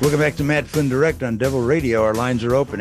Welcome back to Matt Flynn Direct on Devil Radio. Our lines are open,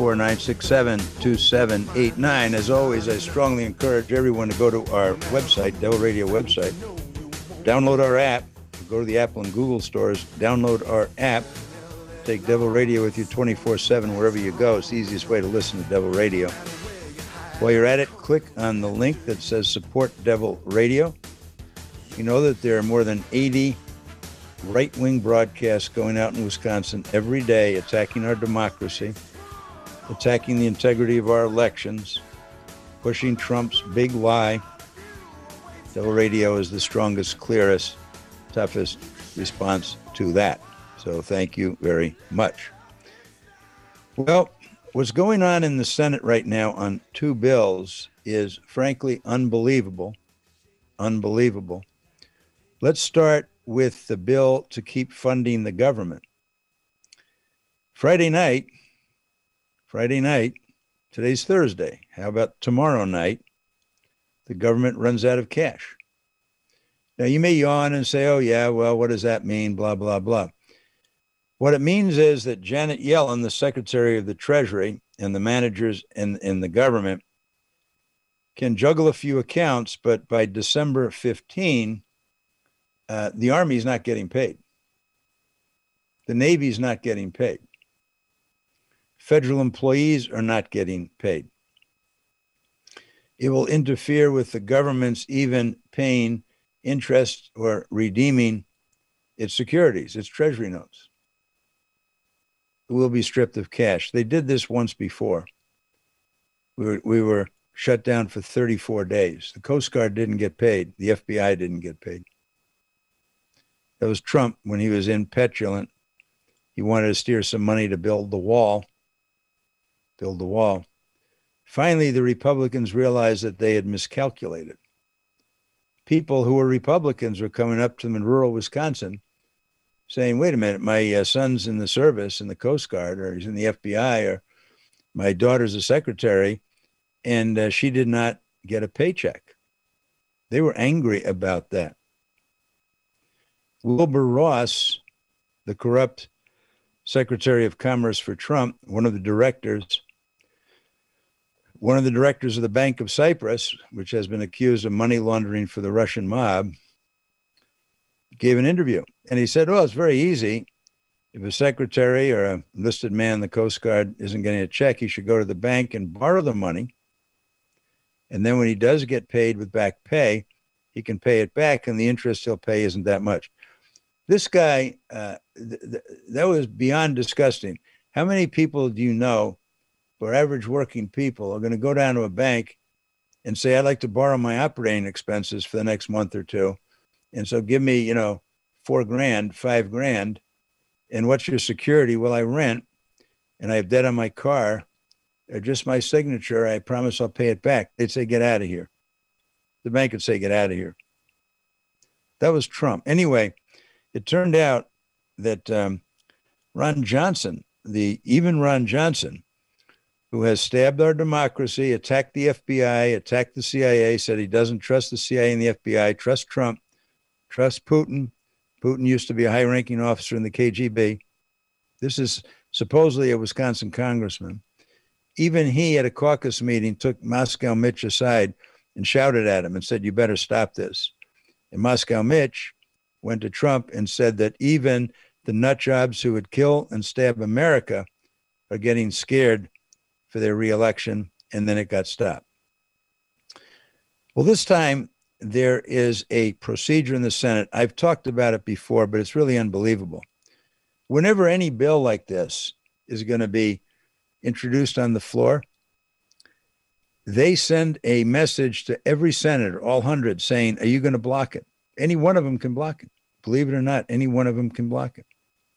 844-967-2789. As always, I strongly encourage everyone to go to our website, Devil Radio website, download our app, go to the Apple and Google stores, download our app, take Devil Radio with you 24/7 wherever you go. It's the easiest way to listen to Devil Radio. While you're at it, click on the link that says Support Devil Radio. You know that there are more than 80 right-wing broadcasts going out in Wisconsin every day, attacking our democracy, attacking the integrity of our elections, pushing Trump's big lie. Devil Radio is the strongest, clearest, toughest response to that. So thank you very much. Well, what's going on in the Senate right now on two bills is frankly unbelievable. Unbelievable. Let's start with the bill to keep funding the government. Friday night, today's Thursday. How about tomorrow night? The government runs out of cash. Now, you may yawn and say, oh, yeah, well, what does that mean? Blah, blah, blah. What it means is that Janet Yellen, the Secretary of the Treasury, and the managers in the government can juggle a few accounts, but by December 15, the Army's not getting paid. The Navy's not getting paid. Federal employees are not getting paid. It will interfere with the government's even paying interest or redeeming its securities, its treasury notes. It will be stripped of cash. They did this once before. We were shut down for 34 days. The Coast Guard didn't get paid. The FBI didn't get paid. That was Trump when he was in petulant. He wanted to steer some money to build the wall. Finally, the Republicans realized that they had miscalculated. People who were Republicans were coming up to them in rural Wisconsin saying, wait a minute, my son's in the service in the Coast Guard, or he's in the FBI, or my daughter's a secretary, and she did not get a paycheck. They were angry about that. Wilbur Ross, the corrupt Secretary of Commerce for Trump, one of the directors of the Bank of Cyprus, which has been accused of money laundering for the Russian mob, gave an interview. And he said, well, it's very easy. If a secretary or a enlisted man in the Coast Guard isn't getting a check, he should go to the bank and borrow the money. And then when he does get paid with back pay, he can pay it back, and the interest he'll pay isn't that much. This guy, that was beyond disgusting. How many people do you know, for average working people, are going to go down to a bank and say, I'd like to borrow my operating expenses for the next month or two. And so give me, $4,000, $5,000. And what's your security? Well, I rent and I have debt on my car. Or just my signature. I promise I'll pay it back. They'd say, get out of here. The bank would say, get out of here. That was Trump. Anyway, it turned out that Ron Johnson, who has stabbed our democracy, attacked the FBI, attacked the CIA, said he doesn't trust the CIA and the FBI, trust Trump, trust Putin. Putin used to be a high-ranking officer in the KGB. This is supposedly a Wisconsin congressman. Even he, at a caucus meeting, took Moscow Mitch aside and shouted at him and said, you better stop this. And Moscow Mitch went to Trump and said that even the nutjobs who would kill and stab America are getting scared for their reelection, and then it got stopped. Well, this time there is a procedure in the Senate. I've talked about it before, but it's really unbelievable. Whenever any bill like this is going to be introduced on the floor, they send a message to every senator, all 100, saying, are you going to block it? Any one of them can block it. Believe it or not, any one of them can block it.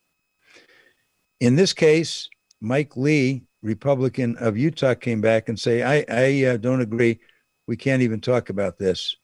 In this case, Mike Lee, Republican of Utah, came back and say, I don't agree. We can't even talk about this.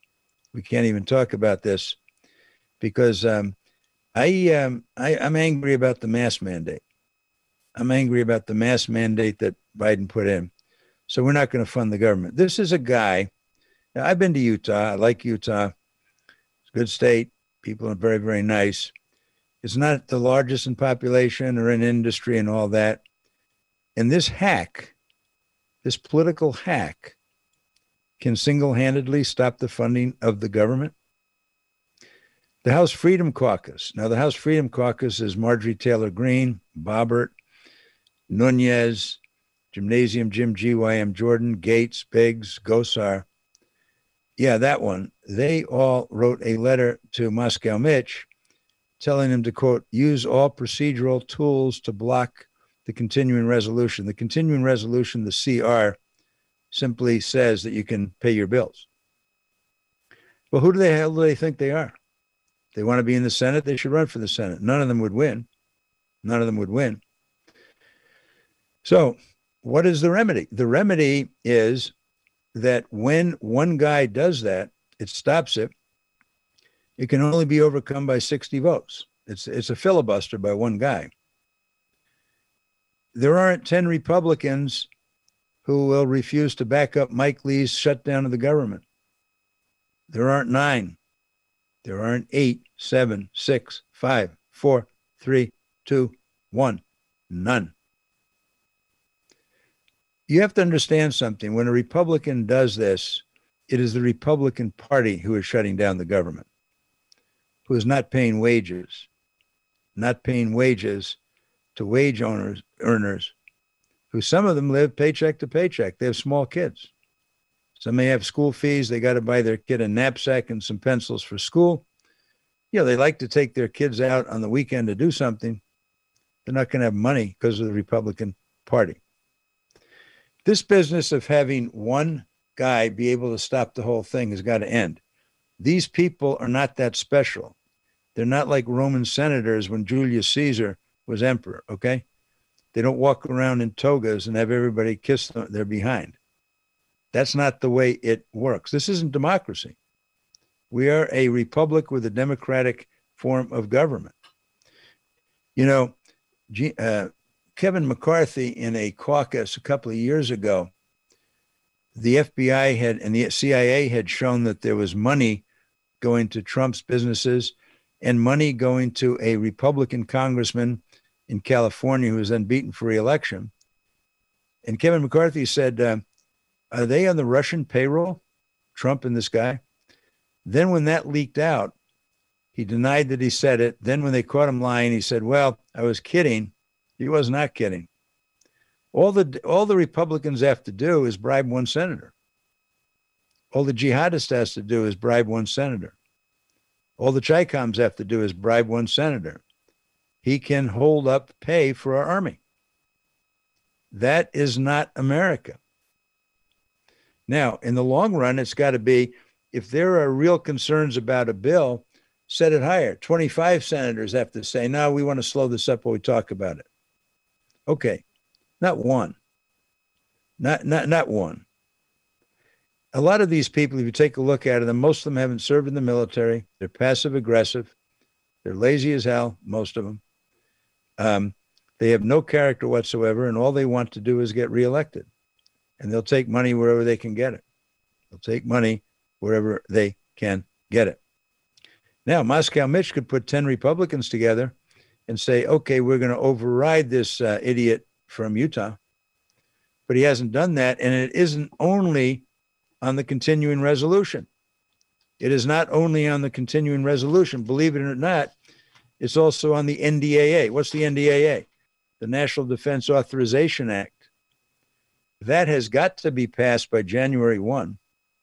Because I'm angry about the mask mandate. I'm angry about the mask mandate that Biden put in. So we're not going to fund the government. This is a guy. Now, I've been to Utah. I like Utah. It's a good state. People are very, very nice. It's not the largest in population or in industry and all that. And this hack, this political hack, can single-handedly stop the funding of the government. The House Freedom Caucus. Now, the House Freedom Caucus is Marjorie Taylor Greene, Boebert, Nunes, Gymnasium Jim GYM Jordan, Gates, Biggs, Gosar. Yeah, that one. They all wrote a letter to Moscow Mitch telling him to, quote, use all procedural tools to block the continuing resolution. The continuing resolution, the CR, simply says that you can pay your bills. Well, who the hell do they think they are? They want to be in the Senate, they should run for the Senate. None of them would win. None of them would win. So what is the remedy? The remedy is that when one guy does that, it stops it. It can only be overcome by 60 votes. It's a filibuster by one guy. There aren't 10 Republicans who will refuse to back up Mike Lee's shutdown of the government. There aren't 9. There aren't 8, 7, 6, 5, 4, 3, 2, 1. None. You have to understand something. When a Republican does this, it is the Republican Party who is shutting down the government, who is not paying wages to wage earners, who some of them live paycheck to paycheck. They have small kids. Some may have school fees. They got to buy their kid a knapsack and some pencils for school. You know, they like to take their kids out on the weekend to do something. They're not going to have money because of the Republican Party. This business of having one guy be able to stop the whole thing has got to end. These people are not that special. They're not like Roman senators when Julius Caesar was emperor, okay? They don't walk around in togas and have everybody kiss their behind. That's not the way it works. This isn't democracy. We are a republic with a democratic form of government. You know, Kevin McCarthy in a caucus a couple of years ago, the FBI and the CIA had shown that there was money going to Trump's businesses and money going to a Republican congressman in California who was then beaten for re-election. And Kevin McCarthy said, are they on the Russian payroll, Trump and this guy? Then when that leaked out, he denied that he said it. Then when they caught him lying, he said, well, I was kidding. He was not kidding. All the Republicans have to do is bribe one senator. All the jihadist has to do is bribe one senator. All the Chicoms have to do is bribe one senator. He can hold up pay for our army. That is not America. Now, in the long run, it's got to be, if there are real concerns about a bill, set it higher. 25 senators have to say, no, we want to slow this up while we talk about it. Okay, not one. Not one. A lot of these people, if you take a look at them, most of them haven't served in the military. They're passive aggressive. They're lazy as hell, most of them. They have no character whatsoever, and all they want to do is get reelected. And they'll take money wherever they can get it. They'll take money wherever they can get it. Now, Moscow Mitch could put 10 Republicans together and say, okay, we're going to override this idiot from Utah. But he hasn't done that, and it isn't only on the continuing resolution. It is not only on the continuing resolution. Believe it or not, it's also on the NDAA. What's the NDAA? The National Defense Authorization Act. That has got to be passed by January 1,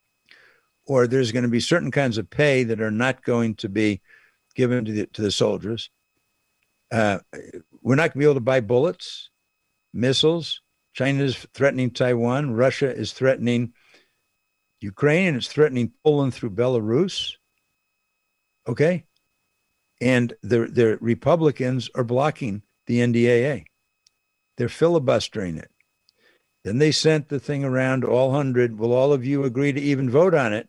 or there's going to be certain kinds of pay that are not going to be given to the soldiers. We're not going to be able to buy bullets, missiles. China is threatening Taiwan. Russia is threatening Ukraine, and it's threatening Poland through Belarus. Okay? And the Republicans are blocking the NDAA. They're filibustering it. Then they sent the thing around to all 100. Will all of you agree to even vote on it?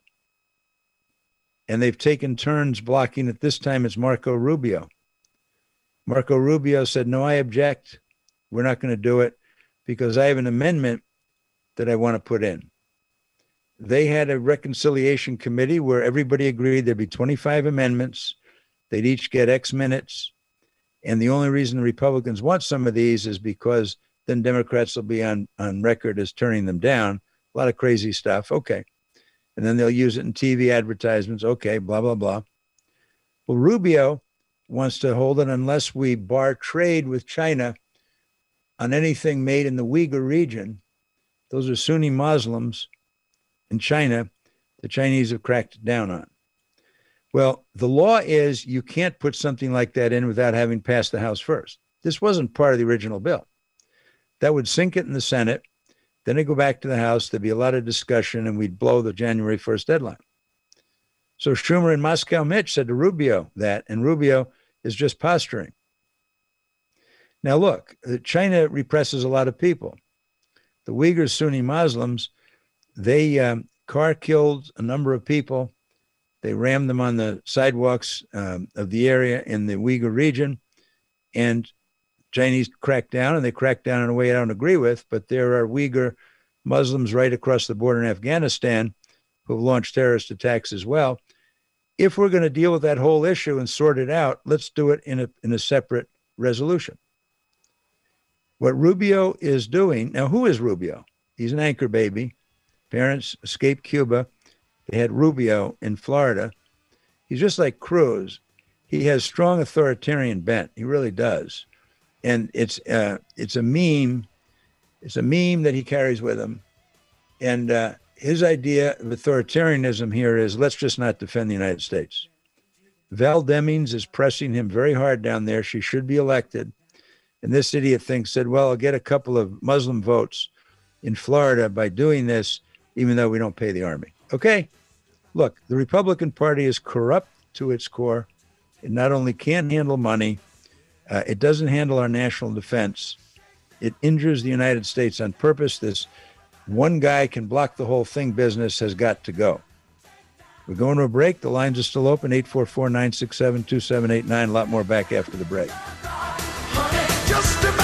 And they've taken turns blocking it. This time it's Marco Rubio. Marco Rubio said, no, I object. We're not going to do it because I have an amendment that I want to put in. They had a reconciliation committee where everybody agreed there'd be 25 amendments. They'd each get X minutes. And the only reason the Republicans want some of these is because then Democrats will be on record as turning them down. A lot of crazy stuff. Okay. And then they'll use it in TV advertisements. Okay, blah, blah, blah. Well, Rubio wants to hold it unless we bar trade with China on anything made in the Uyghur region. Those are Sunni Muslims in China. The Chinese have cracked down on. Well, the law is you can't put something like that in without having passed the House first. This wasn't part of the original bill. That would sink it in the Senate. Then it'd go back to the House. There'd be a lot of discussion, and we'd blow the January 1st deadline. So Schumer and Moscow Mitch said to Rubio that, and Rubio is just posturing. Now, look, China represses a lot of people. The Uyghur Sunni Muslims, they car killed a number of people. They rammed them on the sidewalks of the area in the Uyghur region, and Chinese cracked down, and they cracked down in a way I don't agree with, but there are Uyghur Muslims right across the border in Afghanistan who have launched terrorist attacks as well. If we're going to deal with that whole issue and sort it out, let's do it in a separate resolution. What Rubio is doing, now who is Rubio? He's an anchor baby. Parents escaped Cuba. They had Rubio in Florida. He's just like Cruz. He has strong authoritarian bent. He really does. And it's a meme. It's a meme that he carries with him. And his idea of authoritarianism here is let's just not defend the United States. Val Demings is pressing him very hard down there. She should be elected. And this idiot said, well, I'll get a couple of Muslim votes in Florida by doing this, even though we don't pay the army. Okay? Look, the Republican Party is corrupt to its core. It not only can't handle money, it doesn't handle our national defense. It injures the United States on purpose. This one guy can block the whole thing business has got to go. We're going to a break. The lines are still open, 844-967-2789. A lot more back after the break. Just